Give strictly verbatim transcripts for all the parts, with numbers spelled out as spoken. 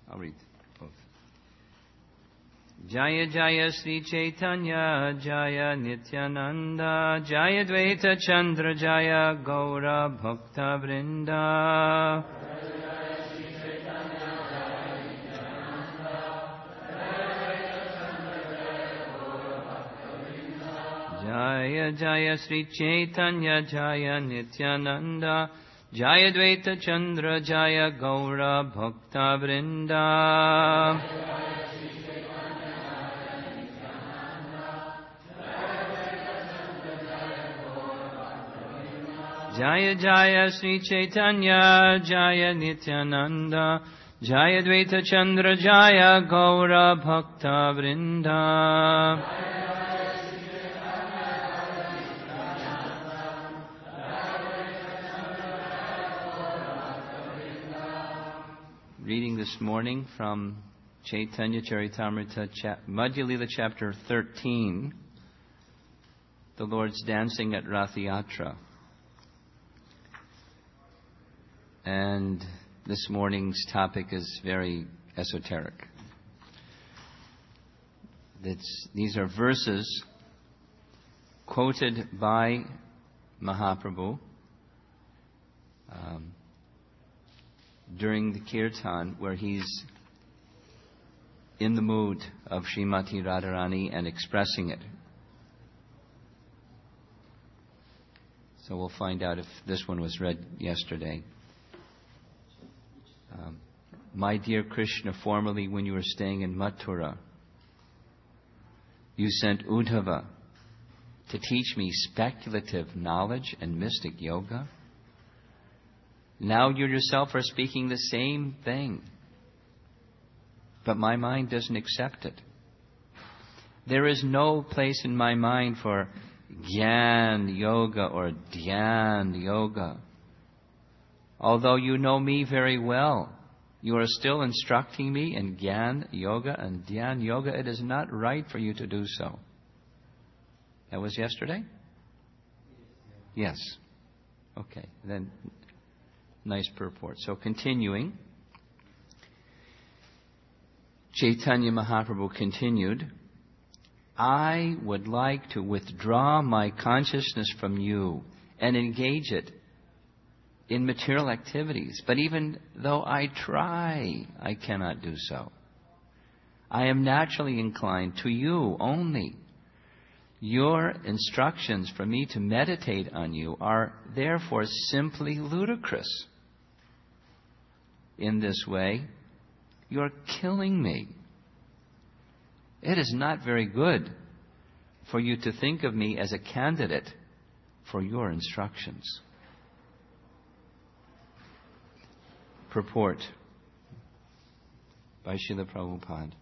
I'll read both. Jaya Jaya Sri Chaitanya Jaya Nityananda Jaya Dvaita Chandra Jaya Gaura Bhakta Vrinda. Jaya Jaya Sri Chaitanya Jaya Nityananda Jaya Dvaita Chandra Jaya Gaura Bhakta Vrinda. Jaya Jaya Sri Chaitanya Jaya Nityananda Jaya Dvaita Chandra Jaya Gaura Bhakta Vrinda. Reading this morning from Chaitanya Charitamrita, chap- Madhya Lila chapter thirteen, the Lord's dancing at Rath Yatra. And this morning's topic is very esoteric. It's, these are verses quoted by Mahaprabhu um, during the kirtan, where he's in the mood of Srimati Radharani and expressing it. So we'll find out if this one was read yesterday. Um, My dear Krishna, formerly when you were staying in Mathura, you sent Uddhava to teach me speculative knowledge and mystic yoga. Now you yourself are speaking the same thing, but my mind doesn't accept it. There is no place in my mind for Gyan Yoga or Dhyan Yoga. Although you know me very well, you are still instructing me in Gyan Yoga and Dhyan Yoga. It is not right for you to do so. That was yesterday? Yes. Okay, then nice purport. So continuing, Chaitanya Mahaprabhu continued, I would like to withdraw my consciousness from you and engage it in material activities. But even though I try, I cannot do so. I am naturally inclined to you only. Your instructions for me to meditate on you are therefore simply ludicrous. In this way, you're killing me. It is not very good for you to think of me as a candidate for your instructions. Purport by Srila Prabhupada.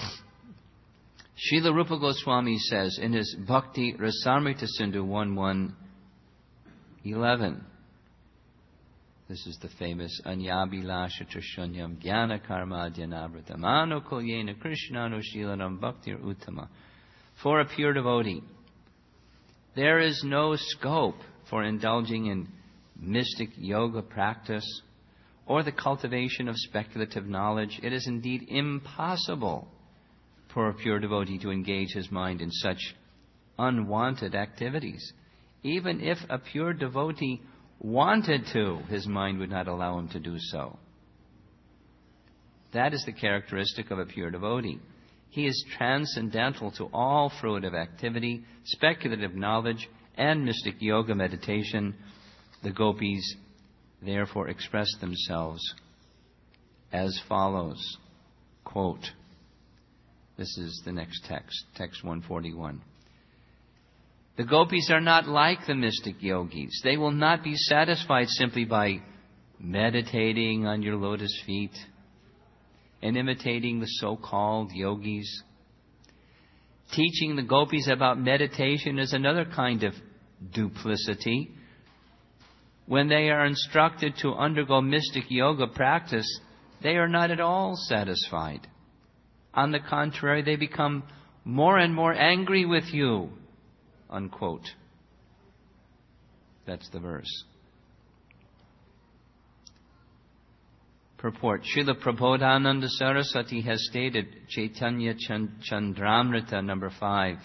Srila Rupa Goswami says in his Bhakti Rasamrita Sindhu one one eleven, this is the famous Anyabhilasha Trashunyam Jnana Karma Dhyanavritam Anukulyena Krishnanu Shilanam Bhaktir Uttama. For a pure devotee, there is no scope for indulging in mystic yoga practice or the cultivation of speculative knowledge. It is indeed impossible for a pure devotee to engage his mind in such unwanted activities. Even if a pure devotee wanted to, his mind would not allow him to do so. That is the characteristic of a pure devotee. He is transcendental to all fruitive activity, speculative knowledge, and mystic yoga meditation. The gopis therefore express themselves as follows. Quote, this is the next text, text one forty-one. The gopis are not like the mystic yogis. They will not be satisfied simply by meditating on your lotus feet and imitating the so-called yogis. Teaching the gopis about meditation is another kind of duplicity. When they are instructed to undergo mystic yoga practice, they are not at all satisfied. On the contrary, they become more and more angry with you. Unquote. That's the verse. Purport. Srila Prabodhananda Saraswati has stated, Chaitanya Chandramrita, number five.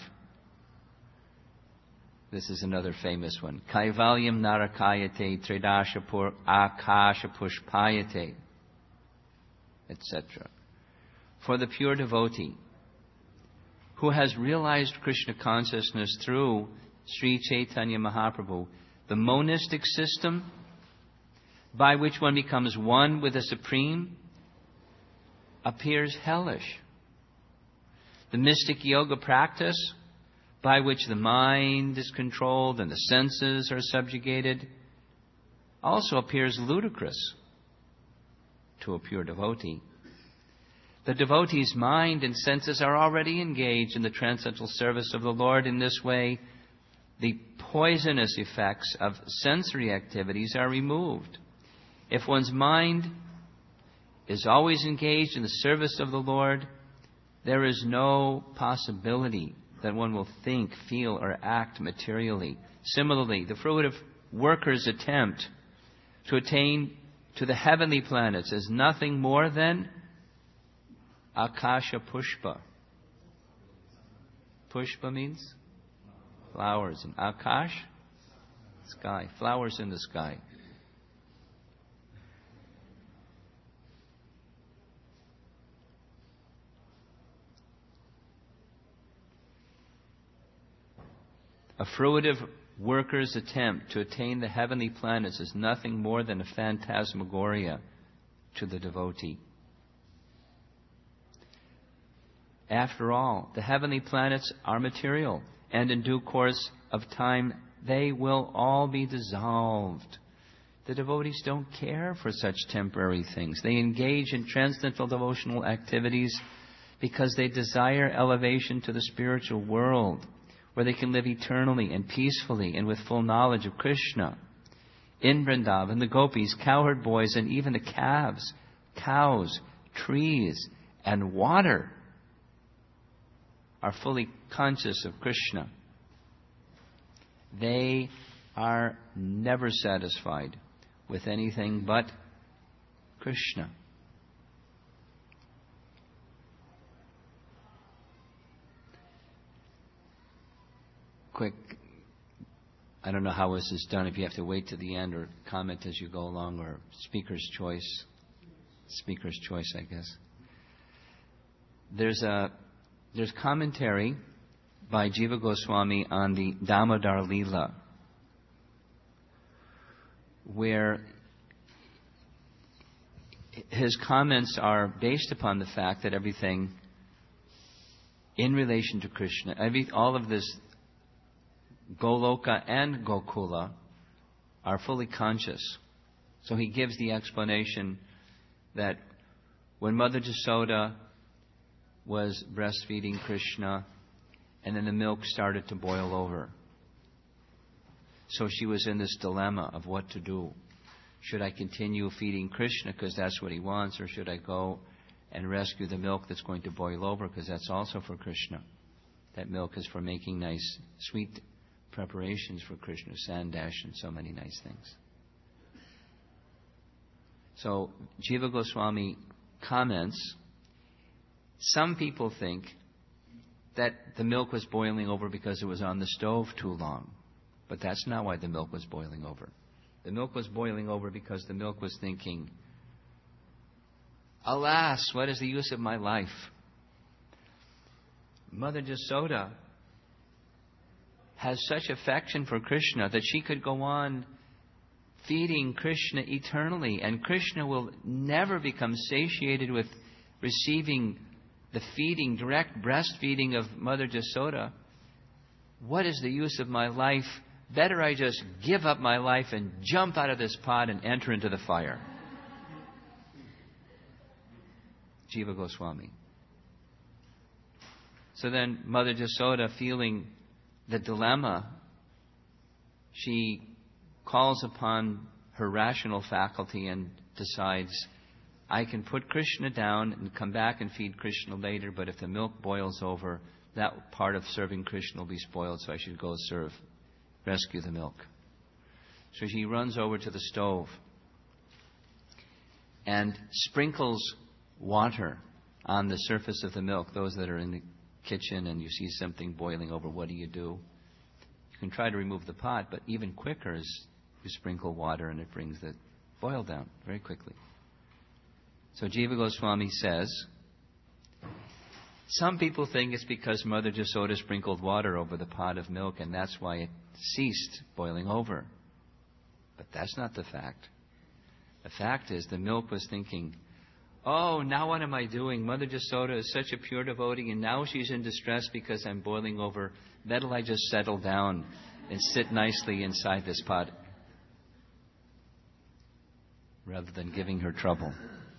This is another famous one. Kaivalyam narakayate tridashapur akasha pushpayate, et cetera. For the pure devotee who has realized Krishna consciousness through Sri Chaitanya Mahaprabhu, the monistic system by which one becomes one with the Supreme appears hellish. The mystic yoga practice by which the mind is controlled and the senses are subjugated also appears ludicrous to a pure devotee. The devotee's mind and senses are already engaged in the transcendental service of the Lord. In this way, the poisonous effects of sensory activities are removed. If one's mind is always engaged in the service of the Lord, there is no possibility that one will think, feel, or act materially. Similarly, the fruitive worker's attempt to attain to the heavenly planets is nothing more than Akasha Pushpa. Pushpa means flowers. And Akash, sky. Flowers in the sky. A fruitive worker's attempt to attain the heavenly planets is nothing more than a phantasmagoria to the devotee. After all, the heavenly planets are material, and in due course of time they will all be dissolved. The devotees don't care for such temporary things. They engage in transcendental devotional activities because they desire elevation to the spiritual world, where they can live eternally and peacefully and with full knowledge of Krishna. In Vrindavan, the gopis, cowherd boys, and even the calves, cows, trees, and water are fully conscious of Krishna. They are never satisfied with anything but Krishna. Quick, I don't know how this is done, if you have to wait to the end or comment as you go along, or speaker's choice. Speaker's choice, I guess. There's a there's commentary by Jiva Goswami on the Damodar Leela, where his comments are based upon the fact that everything in relation to Krishna, every, all of this Goloka and Gokula are fully conscious. So he gives the explanation that when Mother Jasoda was breastfeeding Krishna, and then the milk started to boil over. So she was in this dilemma of what to do. Should I continue feeding Krishna because that's what he wants, or should I go and rescue the milk that's going to boil over because that's also for Krishna? That milk is for making nice, sweet preparations for Krishna, sandash and so many nice things. So Jiva Goswami comments, some people think that the milk was boiling over because it was on the stove too long. But that's not why the milk was boiling over. The milk was boiling over because the milk was thinking, alas, what is the use of my life? Mother Jasoda has such affection for Krishna that she could go on feeding Krishna eternally, and Krishna will never become satiated with receiving the feeding, direct breastfeeding of Mother Jasoda. What is the use of my life? Better I just give up my life and jump out of this pot and enter into the fire. Jiva Goswami. So then Mother Jasoda, feeling the dilemma, she calls upon her rational faculty and decides, I can put Krishna down and come back and feed Krishna later, but if the milk boils over, that part of serving Krishna will be spoiled, so I should go serve, rescue the milk. So she runs over to the stove. and sprinkles water on the surface of the milk. Those that are in the kitchen and you see something boiling over, what do you do? You can try to remove the pot, but even quicker is you sprinkle water and it brings the boil down very quickly. So Jiva Goswami says, some people think it's because Mother Jasoda sprinkled water over the pot of milk and that's why it ceased boiling over. But that's not the fact. The fact is the milk was thinking, oh, now what am I doing? Mother Jasoda is such a pure devotee and now she's in distress because I'm boiling over. Better I just settle down and sit nicely inside this pot rather than giving her trouble.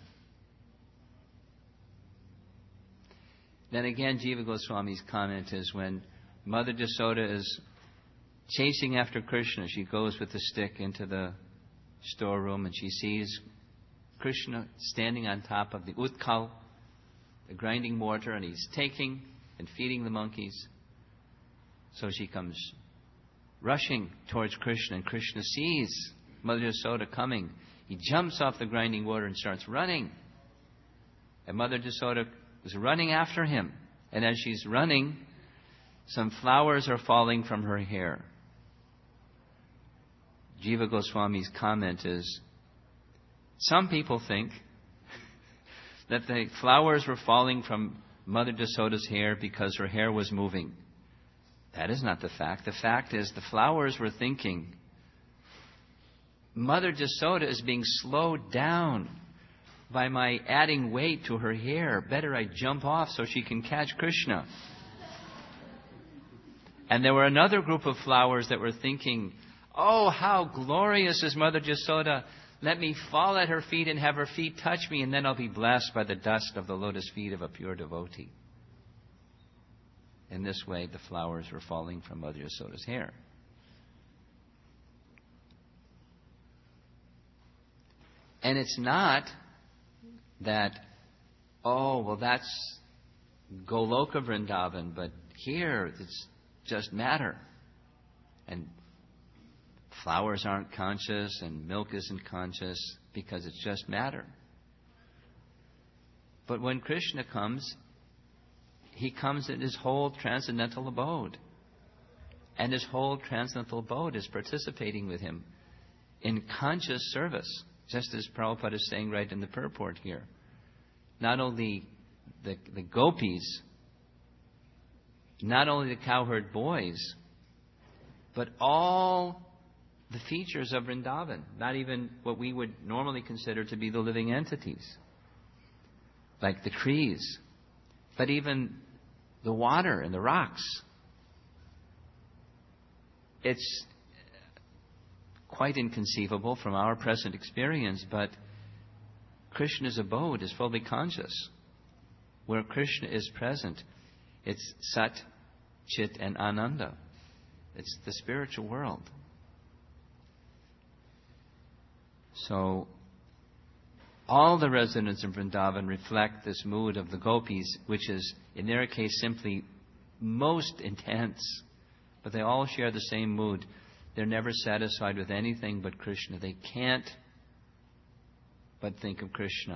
Then again, Jiva Goswami's comment is when Mother Jasoda is chasing after Krishna, she goes with the stick into the storeroom and she sees Krishna standing on top of the utkal, the grinding mortar, and he's taking and feeding the monkeys. So she comes rushing towards Krishna, and Krishna sees Mother Jasoda coming. He jumps off the grinding water and starts running. And Mother Jasoda is running after him. And as she's running, some flowers are falling from her hair. Jiva Goswami's comment is, some people think that the flowers were falling from Mother Jasoda's hair because her hair was moving. That is not the fact. The fact is the flowers were thinking, Mother Jasoda is being slowed down by my adding weight to her hair. Better I jump off so she can catch Krishna. And there were another group of flowers that were thinking, oh, how glorious is Mother Jasoda. Let me fall at her feet and have her feet touch me, and then I'll be blessed by the dust of the lotus feet of a pure devotee. In this way, the flowers were falling from Mother Jasoda's hair. And it's not that, oh, well, that's Goloka Vrindavan, but here it's just matter. And flowers aren't conscious and milk isn't conscious because it's just matter. But when Krishna comes, he comes in his whole transcendental abode. And his whole transcendental abode is participating with him in conscious service. Just as Prabhupada is saying right in the purport here. Not only the, the gopis, not only the cowherd boys, but all the features of Vrindavan, not even what we would normally consider to be the living entities, like the trees, but even the water and the rocks. It's quite inconceivable from our present experience, but Krishna's abode is fully conscious. Where Krishna is present, it's Sat, Chit, and Ananda. It's the spiritual world. So, all the residents of Vrindavan reflect this mood of the gopis, which is, in their case, simply most intense. But they all share the same mood. They're never satisfied with anything but Krishna. They can't but think of Krishna.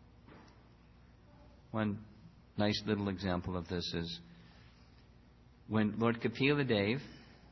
One nice little example of this is when Lord Kapila Dev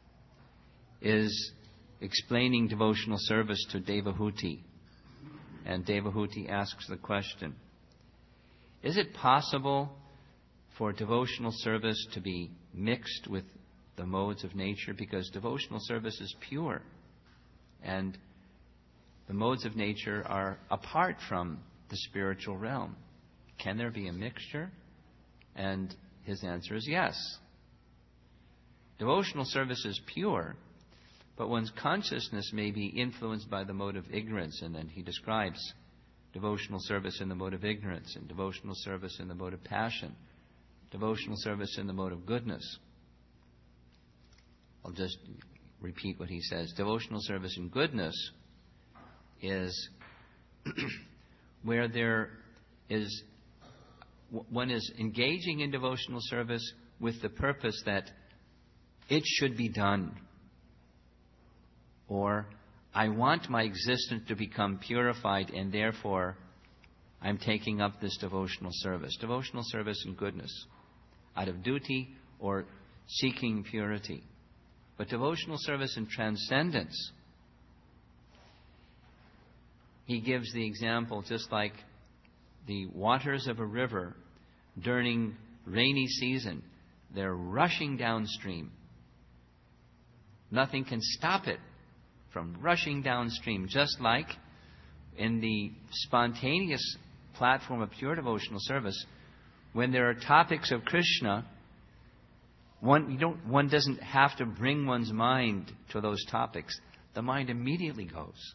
is explaining devotional service to Devahuti, and Devahuti asks the question, is it possible for devotional service to be mixed with the modes of nature? Because devotional service is pure and the modes of nature are apart from the spiritual realm. Can there be a mixture? And his answer is yes. Devotional service is pure, but one's consciousness may be influenced by the mode of ignorance, and then he describes devotional service in the mode of ignorance, and devotional service in the mode of passion, devotional service in the mode of goodness. I'll just repeat what he says. Devotional service in goodness is where there is, one is engaging in devotional service with the purpose that it should be done. Or, I want my existence to become purified and therefore I'm taking up this devotional service. Devotional service in goodness, out of duty or seeking purity. But devotional service in transcendence. He gives the example just like the waters of a river during rainy season. They're rushing downstream. Nothing can stop it from rushing downstream. Just like in the spontaneous platform of pure devotional service, when there are topics of Krishna, one, you don't, one doesn't have to bring one's mind to those topics. The mind immediately goes.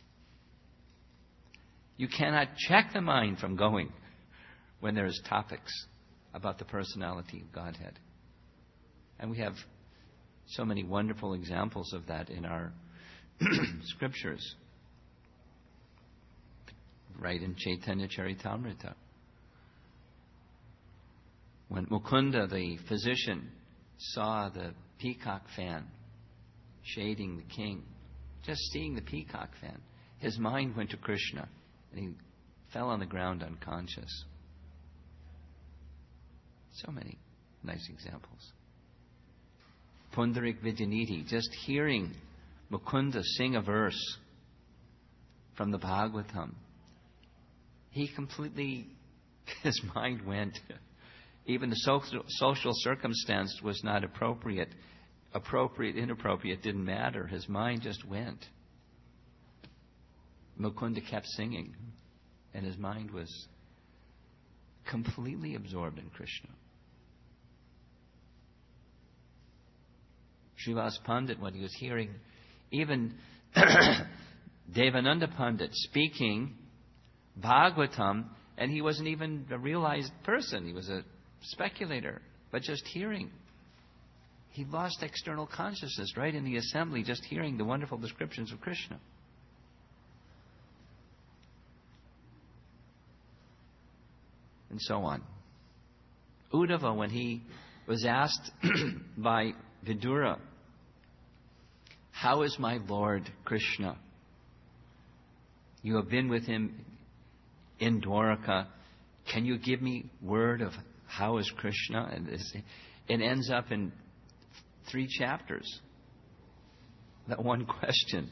You cannot check the mind from going when there's topics about the personality of Godhead. And we have so many wonderful examples of that in our scriptures. Right in Chaitanya Charitamrita. When Mukunda, the physician, saw the peacock fan shading the king, just seeing the peacock fan, his mind went to Krishna and he fell on the ground unconscious. So many nice examples. Pundarik Vijaniti, just hearing Mukunda sing a verse from the Bhagavatam, he completely, his mind went. Even the social, social circumstance was not appropriate. Appropriate, inappropriate, didn't matter. His mind just went. Mukunda kept singing, and his mind was completely absorbed in Krishna. Srivas Pandit, when he was hearing even Devananda Pandit speaking Bhagavatam, and he wasn't even a realized person. He was a speculator. But just hearing, he lost external consciousness right in the assembly, just hearing the wonderful descriptions of Krishna. And so on. Uddhava, when he was asked by Vidura, how is my Lord Krishna? You have been with him in Dwaraka. Can you give me word of how is Krishna? And it ends up in three chapters. That one question.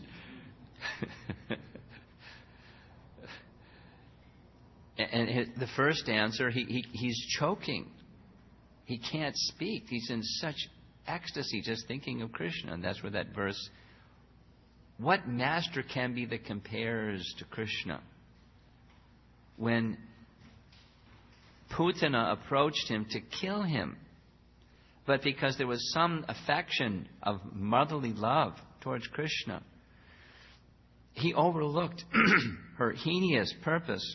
And the first answer, he, he, he's choking. He can't speak. He's in such ecstasy just thinking of Krishna. And that's where that verse, what master can be that compares to Krishna? When Putana approached him to kill him, but because there was some affection of motherly love towards Krishna, he overlooked her heinous purpose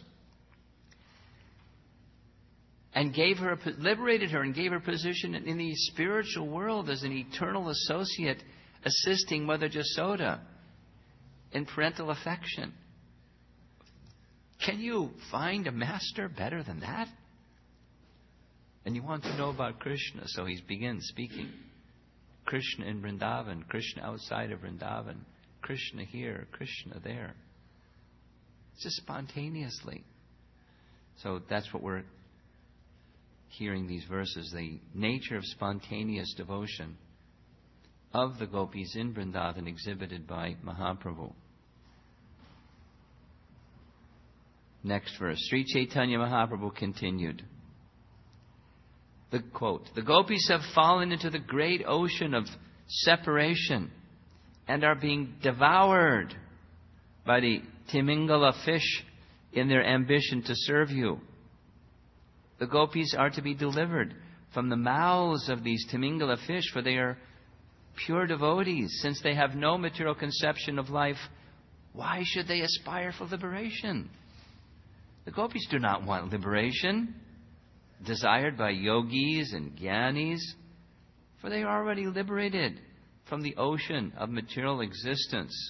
and gave her, liberated her and gave her position in the spiritual world as an eternal associate, assisting Mother Jasoda in parental affection. Can you find a master better than that? And you want to know about Krishna, so he begins speaking. Krishna in Vrindavan, Krishna outside of Vrindavan, Krishna here, Krishna there. Just spontaneously. So that's what we're hearing these verses, the nature of spontaneous devotion of the gopis in Vrindavan exhibited by Mahaprabhu. Next verse. Sri Chaitanya Mahaprabhu continued. The quote, the gopis have fallen into the great ocean of separation and are being devoured by the Timingala fish in their ambition to serve you. The gopis are to be delivered from the mouths of these Timingala fish, for they are pure devotees. Since they have no material conception of life, why should they aspire for liberation? The gopis do not want liberation desired by yogis and jnanis, for they are already liberated from the ocean of material existence.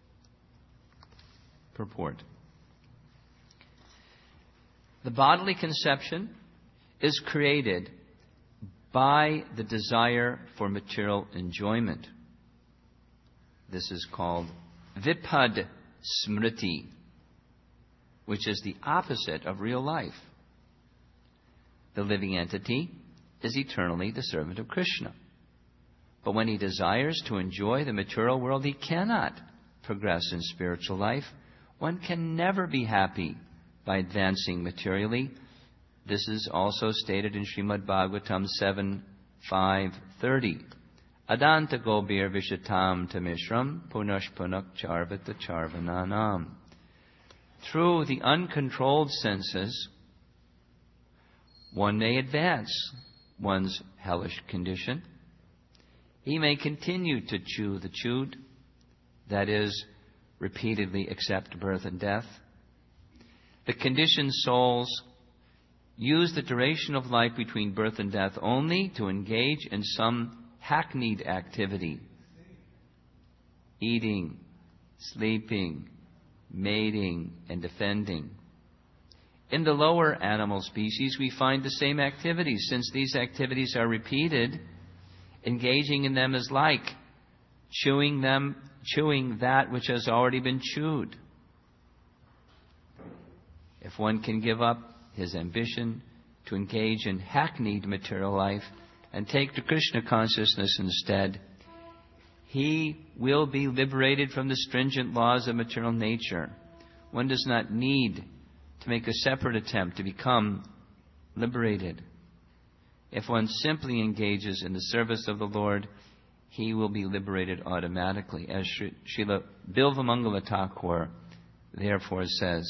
Purport. The bodily conception is created by the desire for material enjoyment. This is called vipad smriti. which is the opposite of real life. The living entity is eternally the servant of Krishna. But when he desires to enjoy the material world, he cannot progress in spiritual life. One can never be happy by advancing materially. This is also stated in Srimad Bhagavatam seven, five, thirty. Adanta gobir vishatam tamishram punash punak charvata charvananam. Through the uncontrolled senses, one may advance one's hellish condition. He may continue to chew the chewed, that is, repeatedly accept birth and death. The conditioned souls use the duration of life between birth and death only to engage in some hackneyed activity: eating, sleeping, mating, and defending. In the lower animal species, we find the same activities. Since these activities are repeated, engaging in them is like chewing them, chewing that which has already been chewed. If one can give up his ambition to engage in hackneyed material life and take to Krishna consciousness instead, he will be liberated from the stringent laws of material nature. One does not need to make a separate attempt to become liberated. If one simply engages in the service of the Lord, he will be liberated automatically. As Srila Bilvamangala Thakur therefore says,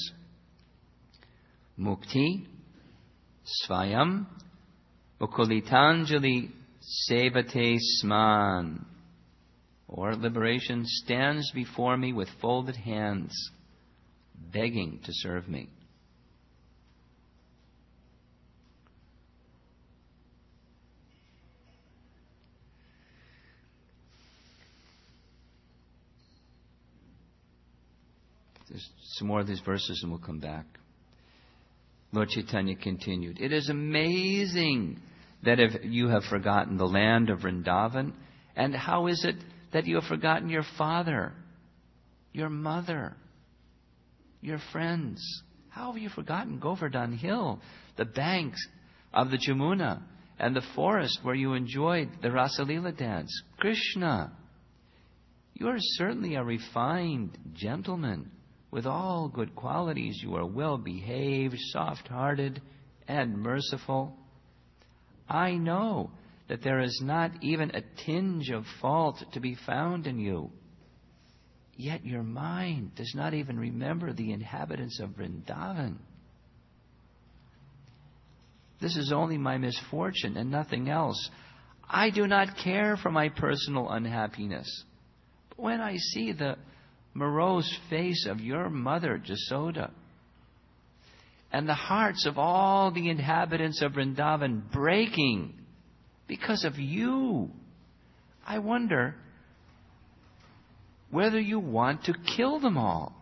Mukti Svayam Mukulitanjali Sevate Sman, or liberation stands before me with folded hands, begging to serve me. There's some more of these verses and we'll come back. Lord Chaitanya continued, it is amazing that if you have forgotten the land of Vrindavan, and how is it that you have forgotten your father, your mother, your friends? How have you forgotten Govardhan Hill, the banks of the Jamuna, and the forest where you enjoyed the Rasalila dance? Krishna, you are certainly a refined gentleman with all good qualities. You are well-behaved, soft-hearted, and merciful. I know that there is not even a tinge of fault to be found in you. Yet your mind does not even remember the inhabitants of Vrindavan. This is only my misfortune and nothing else. I do not care for my personal unhappiness. But when I see the morose face of your mother, Jasoda, and the hearts of all the inhabitants of Vrindavan breaking because of you, I wonder whether you want to kill them all.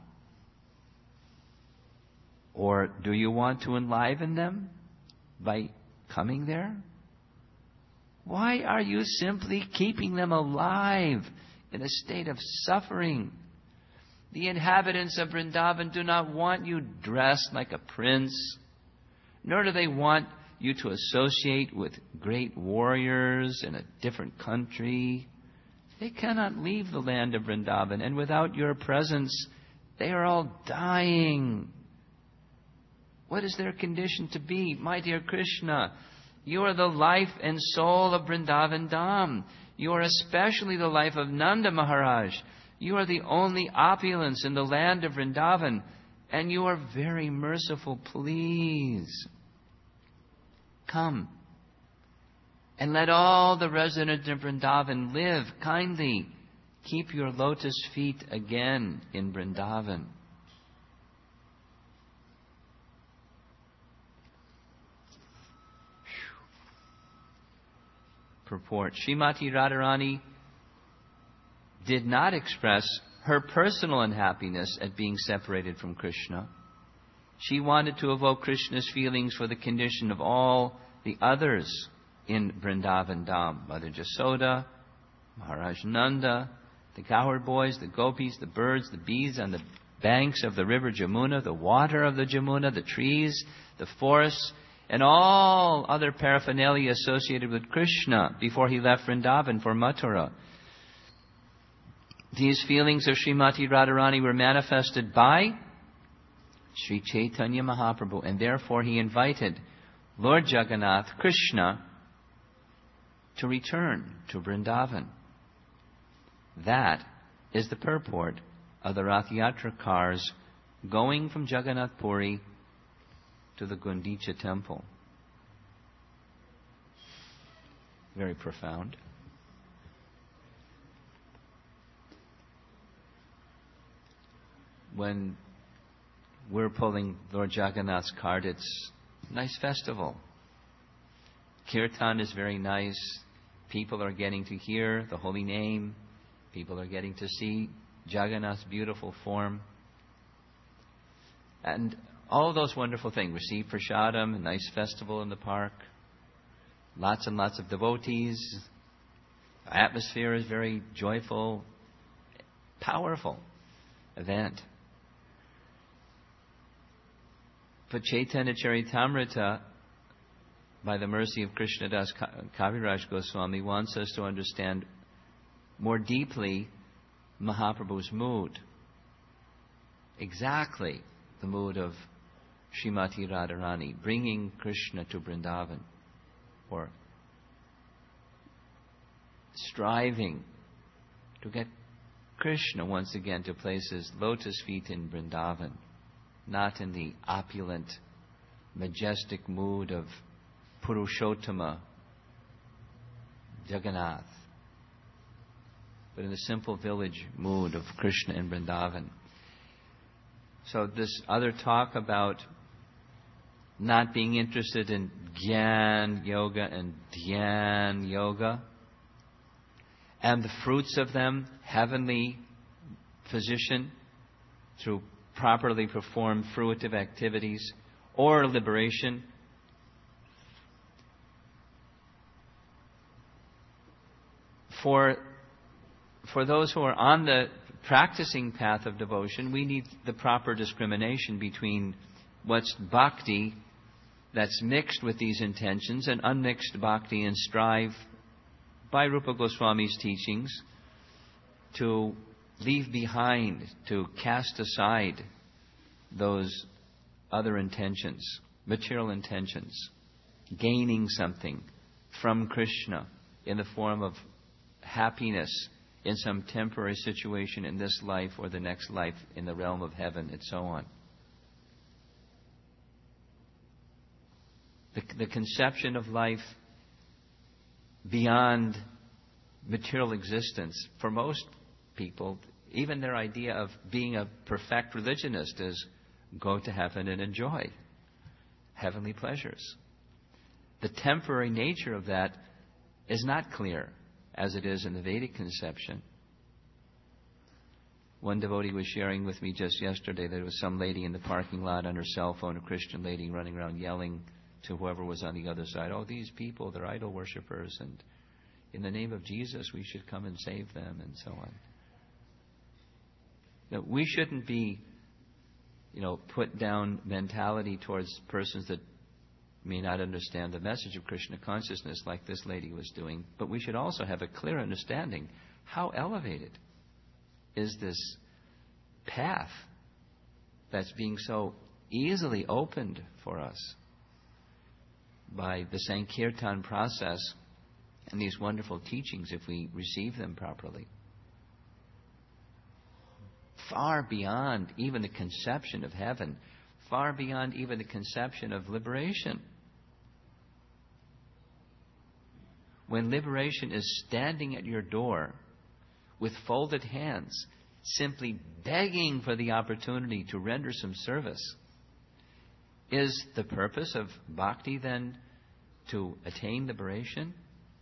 Or do you want to enliven them by coming there? Why are you simply keeping them alive in a state of suffering? The inhabitants of Vrindavan do not want you dressed like a prince, nor do they want you to associate with great warriors in a different country. They cannot leave the land of Vrindavan, and without your presence, they are all dying. What is their condition to be? My dear Krishna, you are the life and soul of Vrindavan Dham. You are especially the life of Nanda Maharaj. You are the only opulence in the land of Vrindavan, and you are very merciful. Please, come and let all the residents of Vrindavan live kindly. Keep your lotus feet again in Vrindavan. Purport. Srimati Radharani did not express her personal unhappiness at being separated from Krishna. She wanted to evoke Krishna's feelings for the condition of all the others in Vrindavan Dham. Mother Jasoda, Maharaj Nanda, the cowherd boys, the gopis, the birds, the bees on the banks of the river Jamuna, the water of the Jamuna, the trees, the forests, and all other paraphernalia associated with Krishna before he left Vrindavan for Mathura. These feelings of Srimati Radharani were manifested by Sri Chaitanya Mahaprabhu, and therefore he invited Lord Jagannath, Krishna, to return to Vrindavan. That is the purport of the Rath Yatra cars going from Jagannath Puri to the Gundicha temple. Very profound. When we're pulling Lord Jagannath's cart, it's a nice festival. Kirtan is very nice. People are getting to hear the holy name. People are getting to see Jagannath's beautiful form. And all those wonderful things. Receive prasadam, a nice festival in the park. Lots and lots of devotees. The atmosphere is very joyful, powerful event. But Chaitanya Charitamrita, by the mercy of Krishnadas Kaviraj Goswami, wants us to understand more deeply Mahaprabhu's mood. Exactly the mood of Srimati Radharani, bringing Krishna to Vrindavan, or striving to get Krishna once again to place his lotus feet in Vrindavan, not in the opulent, majestic mood of Purushottama, Jagannath, but in the simple village mood of Krishna in Vrindavan. So this other talk about not being interested in Gyan Yoga and Dhyan Yoga, and the fruits of them, heavenly position through properly performed fruitive activities, or liberation. For, for those who are on the practicing path of devotion, we need the proper discrimination between what's bhakti that's mixed with these intentions and unmixed bhakti, and strive by Rupa Goswami's teachings to leave behind, to cast aside those other intentions, material intentions, gaining something from Krishna in the form of happiness in some temporary situation in this life or the next life in the realm of heaven, and so on. The, the conception of life beyond material existence, for most people, even their idea of being a perfect religionist is go to heaven and enjoy heavenly pleasures. The temporary nature of that is not clear as it is in the Vedic conception. One devotee was sharing with me just yesterday that there was some lady in the parking lot on her cell phone, a Christian lady running around yelling to whoever was on the other side, "Oh, these people, they're idol worshippers, and in the name of Jesus, we should come and save them," and so on. Now, we shouldn't be, you know, put down mentality towards persons that may not understand the message of Krishna consciousness like this lady was doing, but we should also have a clear understanding how elevated is this path that's being so easily opened for us by the Sankirtan process and these wonderful teachings if we receive them properly. Far beyond even the conception of heaven, far beyond even the conception of liberation. When liberation is standing at your door with folded hands, simply begging for the opportunity to render some service, is the purpose of bhakti then to attain liberation?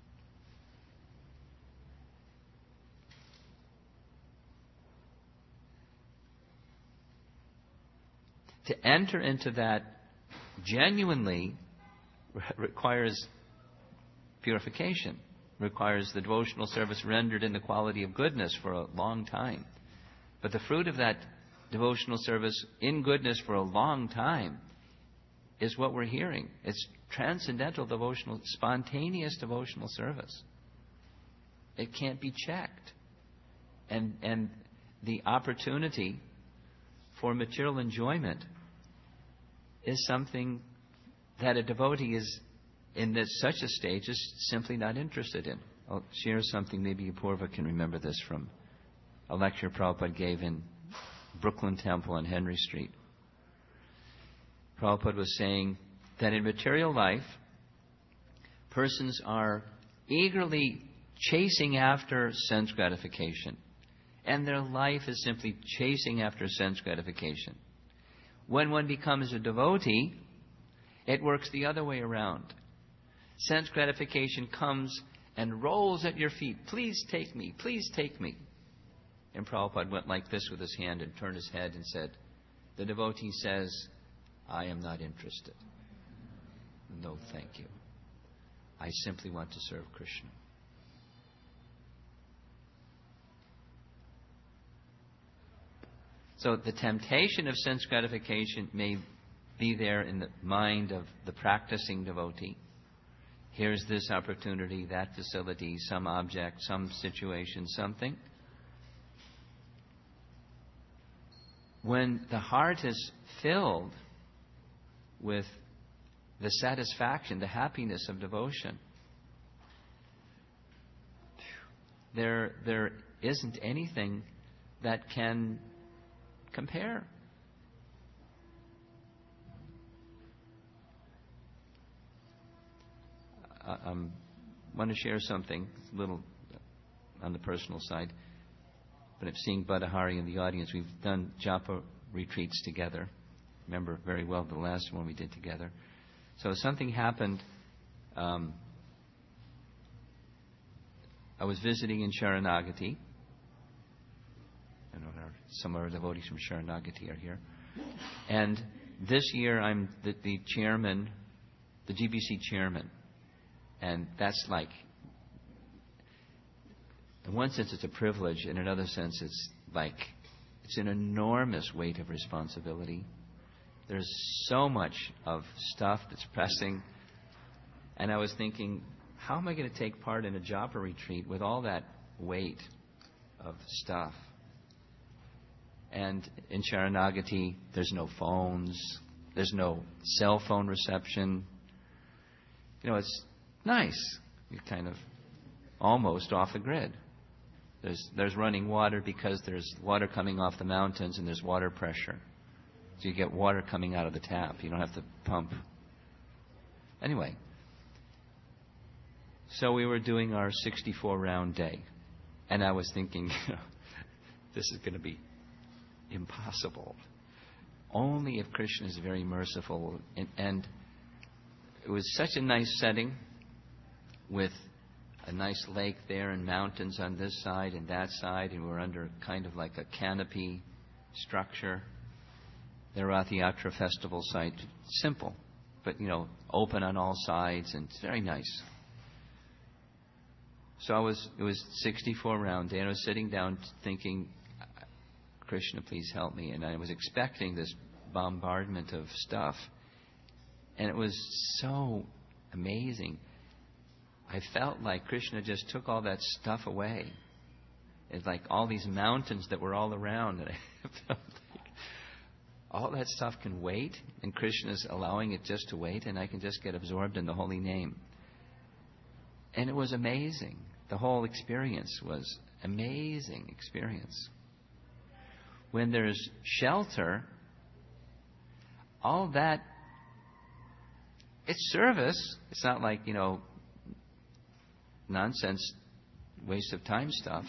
To enter into that genuinely requires purification, requires the devotional service rendered in the quality of goodness for a long time. But the fruit of that devotional service in goodness for a long time is what we're hearing. It's transcendental devotional, spontaneous devotional service. It can't be checked. And, and the opportunity for material enjoyment is something that a devotee is in this, such a stage is simply not interested in. I'll share something, maybe Apurva can remember this, from a lecture Prabhupada gave in Brooklyn Temple on Henry Street. Prabhupada was saying that in material life, persons are eagerly chasing after sense gratification. And their life is simply chasing after sense gratification. When one becomes a devotee, it works the other way around. Sense gratification comes and rolls at your feet. Please take me. Please take me. And Prabhupada went like this with his hand and turned his head and said, the devotee says, I am not interested. No, thank you. I simply want to serve Krishna. So the temptation of sense gratification may be there in the mind of the practicing devotee. Here's this opportunity, that facility, some object, some situation, something. When the heart is filled with the satisfaction, the happiness of devotion, there, there isn't anything that can compare. I um, want to share something a little on the personal side. But I'm seeing Badahari in the audience. We've done japa retreats together. Remember very well the last one we did together. So something happened. Um, I was visiting in Sharanagati. I know our, some of our devotees from Sharanagati are here. And this year I'm the, the chairman, the G B C chairman. And that's like, in one sense it's a privilege, in another sense it's like, it's an enormous weight of responsibility. There's so much of stuff that's pressing. And I was thinking, how am I going to take part in a japa retreat with all that weight of stuff? And in Sharanagati, there's no phones, there's no cell phone reception. You know, it's nice. You're kind of almost off the grid. There's there's running water because there's water coming off the mountains and there's water pressure. So you get water coming out of the tap. You don't have to pump. Anyway, so we were doing our sixty-four round day. And I was thinking, this is going to be impossible. Only if Krishna is very merciful. And, and it was such a nice setting with a nice lake there and mountains on this side and that side, and we're under kind of like a canopy structure. The Rath Yatra festival site, simple, but you know, open on all sides, and it's very nice. So I was, it was sixty-four round day, and I was sitting down thinking, Krishna, please help me. And I was expecting this bombardment of stuff, and it was so amazing. I felt like Krishna just took all that stuff away. It's like all these mountains that were all around. And I felt like all that stuff can wait, and Krishna's allowing it just to wait, and I can just get absorbed in the holy name. And it was amazing. The whole experience was amazing experience. When there's shelter, all that, it's service. It's not like, you know, nonsense, waste of time stuff.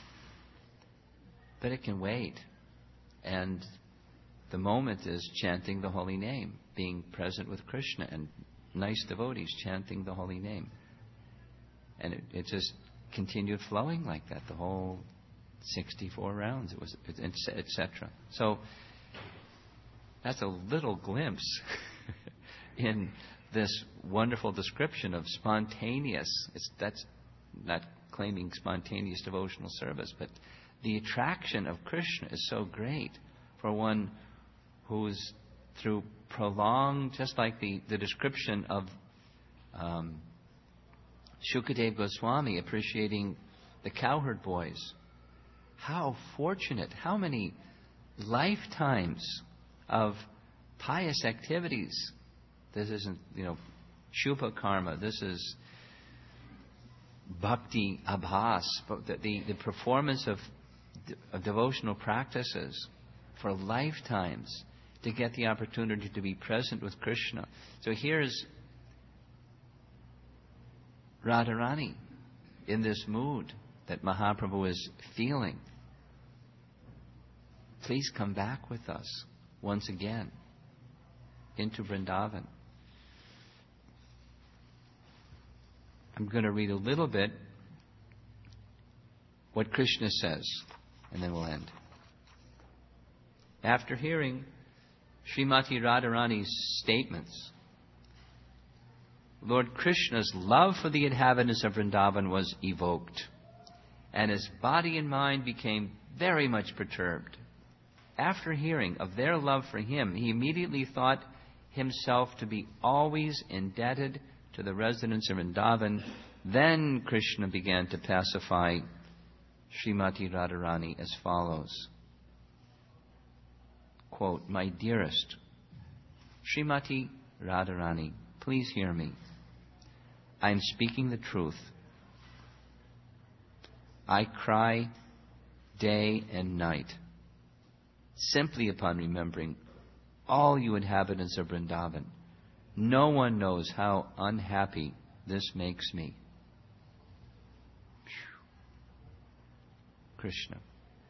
But it can wait. And the moment is chanting the holy name, being present with Krishna, and nice devotees chanting the holy name. And it, it just continued flowing like that the whole sixty-four rounds. It was, et cetera. So that's a little glimpse in this wonderful description of spontaneous. It's, that's not claiming spontaneous devotional service, but the attraction of Krishna is so great. for one who's through prolonged, just like the, the description of um, Shukadev Goswami appreciating the cowherd boys. How fortunate, how many lifetimes of pious activities. This isn't, you know, Shubha karma. This is bhakti abhas, the, the, the performance of, of devotional practices for lifetimes to get the opportunity to be present with Krishna. So here's Radharani in this mood that Mahaprabhu is feeling. Please come back with us once again into Vrindavan. I'm going to read a little bit what Krishna says, and then we'll end. After hearing Srimati Radharani's statements, Lord Krishna's love for the inhabitants of Vrindavan was evoked, and his body and mind became very much perturbed. After hearing of their love for him, he immediately thought himself to be always indebted to the residents of Vrindavan. Then Krishna began to pacify Srimati Radharani as follows. Quote, "My dearest, Srimati Radharani, please hear me. I am speaking the truth. I cry day and night, simply upon remembering all you inhabitants of Vrindavan. No one knows how unhappy this makes me." Krishna.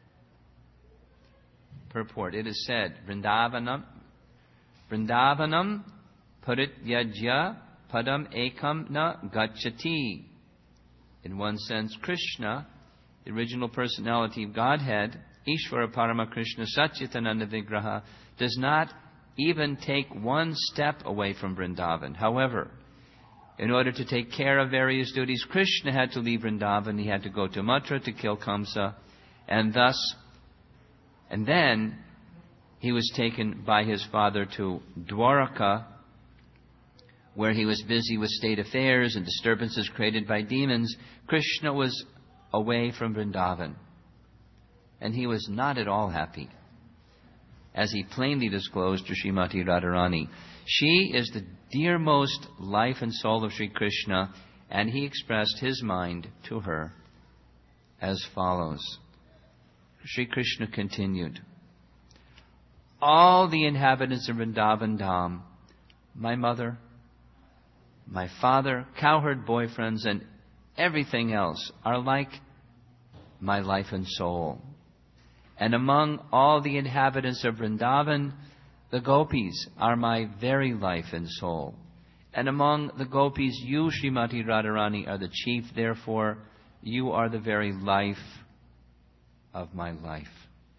Purport. It is said, Vrindavanam, Vrindavanam parityajya padam ekam na gacchati. In one sense, Krishna, the original personality of Godhead, Ishvara Parama Krishna Satchitananda Vigraha, does not even take one step away from Vrindavan. However, in order to take care of various duties, Krishna had to leave Vrindavan. He had to go to Mathura to kill Kamsa, and thus, and then he was taken by his father to Dwaraka, where he was busy with state affairs and disturbances created by demons. Krishna was away from Vrindavan, and he was not at all happy, as he plainly disclosed to Srimati Radharani. She is the dearmost life and soul of Sri Krishna, and he expressed his mind to her as follows. Sri Krishna continued, "All the inhabitants of Vrindavan Dham, my mother, my father, cowherd boyfriends, and everything else are like my life and soul. And among all the inhabitants of Vrindavan, the gopis are my very life and soul. And among the gopis, you, Srimati Radharani, are the chief. Therefore, you are the very life of my life."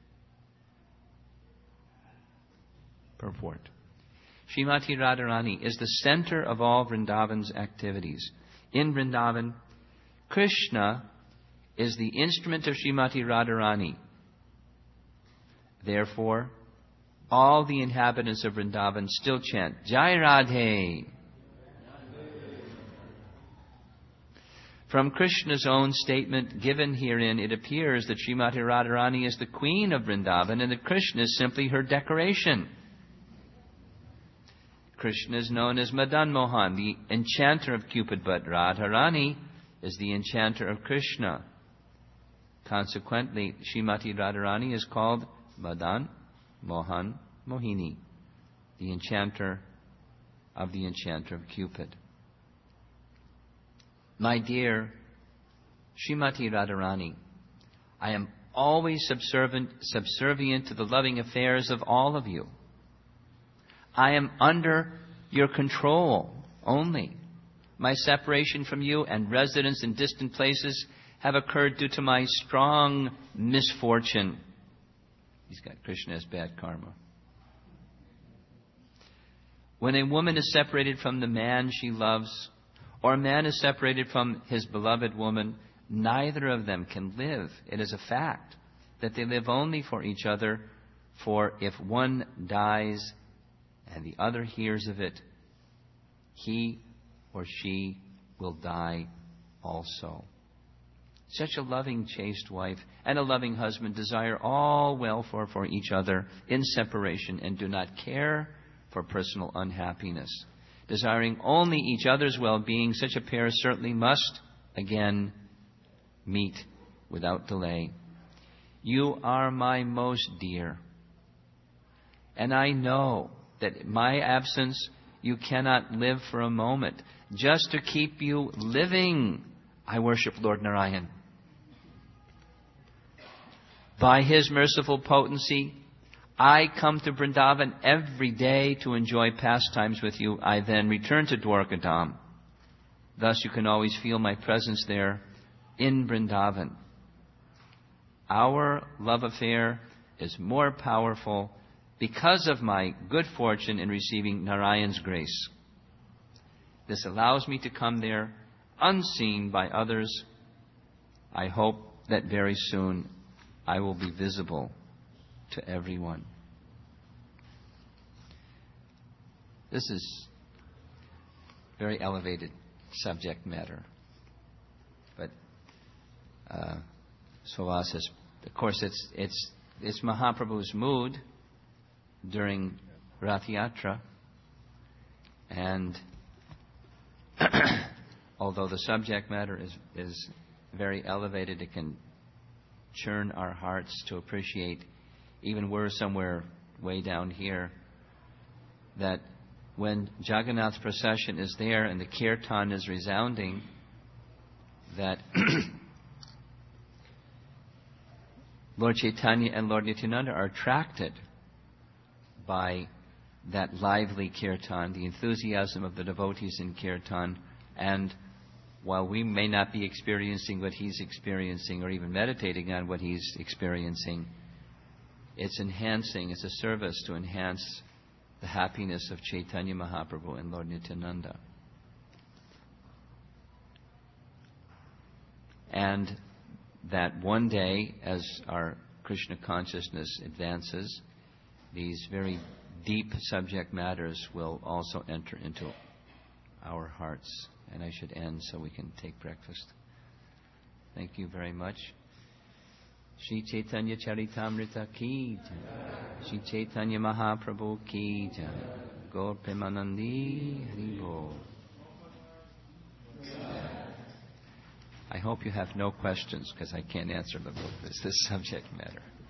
Purport. Srimati Radharani is the center of all Vrindavan's activities. In Vrindavan, Krishna is the instrument of Srimati Radharani. Therefore, all the inhabitants of Vrindavan still chant, Jai Radhe. From Krishna's own statement given herein, it appears that Srimati Radharani is the queen of Vrindavan and that Krishna is simply her decoration. Krishna is known as Madan Mohan, the enchanter of Cupid, but Radharani is the enchanter of Krishna. Consequently, Srimati Radharani is called Madan Mohan Mohini, the enchanter of the enchanter of Cupid. My dear Srimati Radharani, I am always subservient, subservient to the loving affairs of all of you. I am under your control only. My separation from you and residence in distant places have occurred due to my strong misfortune. He's got Krishna as bad karma. When a woman is separated from the man she loves, or a man is separated from his beloved woman, neither of them can live. It is a fact that they live only for each other For if one dies and the other hears of it, he or she will die also. Such a loving, chaste wife and a loving husband desire all well for, for each other in separation and do not care for personal unhappiness. Desiring only each other's well-being, such a pair certainly must, again, meet without delay. You are my most dear, and I know that in my absence you cannot live for a moment. Just to keep you living, I worship Lord Narayan. By His merciful potency, I come to Vrindavan every day to enjoy pastimes with you. I then return to Dwarkadham. Thus you can always feel my presence there in Vrindavan. Our love affair is more powerful because of my good fortune in receiving Narayan's grace. This allows me to come there unseen by others. I hope that very soon I will be visible to everyone. This is very elevated subject matter. But uh, Swava says, of course, it's it's it's Mahaprabhu's mood during Rath Yatra, and although the subject matter is is very elevated, it can churn our hearts to appreciate, even we're somewhere way down here, that when Jagannath's procession is there and the kirtan is resounding, that Lord Chaitanya and Lord Nityananda are attracted by that lively kirtan, the enthusiasm of the devotees in kirtan. And while we may not be experiencing what he's experiencing or even meditating on what he's experiencing, it's enhancing, it's a service to enhance the happiness of Chaitanya Mahaprabhu and Lord Nityananda. And that one day, as our Krishna consciousness advances, these very deep subject matters will also enter into our hearts. And I should end so we can take breakfast. Thank you very much. Shri Chaitanya Charitamrita ki jai. Shri Chaitanya Mahaprabhu ki jai. Gaur Premanandi Hari Bol. I hope you have no questions because I can't answer about this, this subject matter.